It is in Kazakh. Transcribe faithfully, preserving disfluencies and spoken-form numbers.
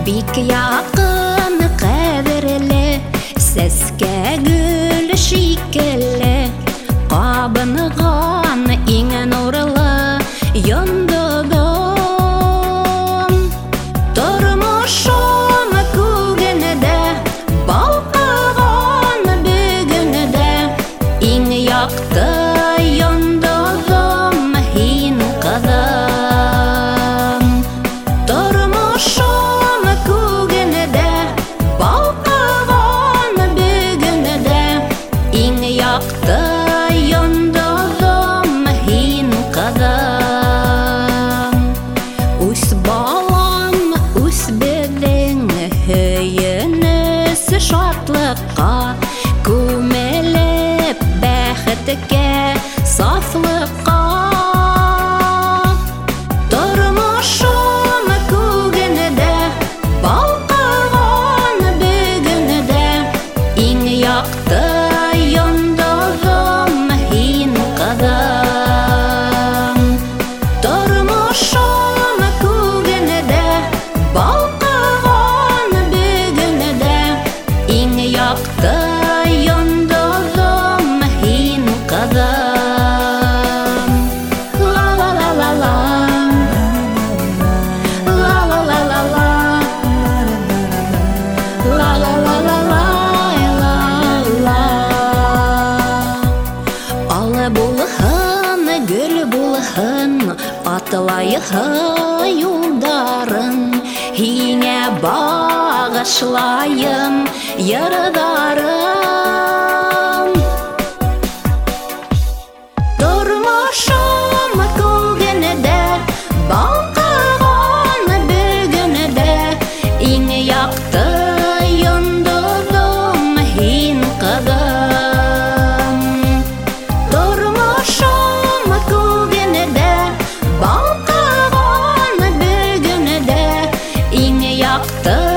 Бик якын кадерле, сәскә гүл шикелле, кабынган иң нурлы йондыдым. Тормышым күгенедә, балкыган бүгенедә, иң якты йондыдым һин кызым. Тормышым күгенедә, балкыган бүгенедә, иң якты йондыдым һин кызым. Үс балам, үс беҙҙең һөйөнөс шатлыҡҡа, күмелеп бәхеткә, сафлыҡҡа. Тормошом күгенедә, балҡыған бүгенедә, иң яҡты йондоҙом һин ҡыҙым. Тормошом күгенедә, балҡыған бүгенедә, иң яҡты йондоҙом һин ҡыҙым. Ла-ла-ла-ла-ла, ла-ла-ла-ла-ла, ла-ла-ла-ла-ла-ла. Алы булһын, гөл булһын, атлайһы юлдарың, һиңә бағышлайым йырҙарым. Тормошом күгенедә, балҡыған бүгенедә, иң яҡты йондоҙом һин ҡыҙым. Тормошом күгенедә, балҡыған бүгенедә, иң яҡты